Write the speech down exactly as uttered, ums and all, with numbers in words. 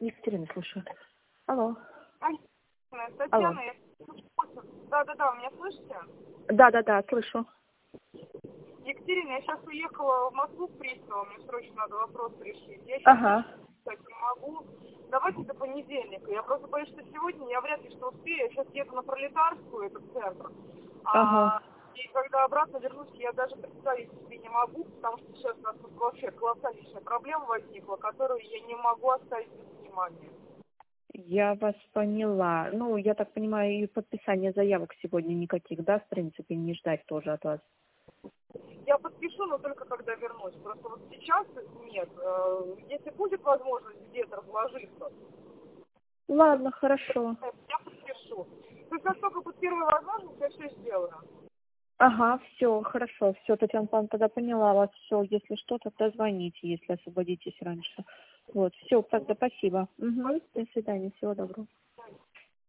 Екатерина, слушаю. Алло. Алло, Алло. Татьяна, я... Да-да-да, вы меня слышите? Да-да-да, слышу. Екатерина, я сейчас уехала в Москву в приставу, мне срочно надо вопрос решить. Я сейчас Ага. так не могу. Давайте до понедельника. Я просто боюсь, что сегодня я вряд ли что успею. Я сейчас еду на Пролетарскую, это центр. Ага. А, и когда обратно вернусь, я даже представить себе не могу, потому что сейчас у нас тут вообще колоссальнейшая проблема возникла, которую я не могу оставить без внимания. Я вас поняла. Ну, я так понимаю, и подписания заявок сегодня никаких, да, в принципе, не ждать тоже от вас? Я подпишу, но только когда вернусь. Просто вот сейчас нет. Э, Если будет возможность где-то разложиться, Ладно, хорошо. я подпишу. То есть как только будет первая возможность, я все сделаю. Ага, все, хорошо. Все, Татьяна Павловна, тогда поняла вас. Все, если что, тогда звоните, если освободитесь раньше. Вот, все, тогда спасибо. Угу. До свидания, всего доброго.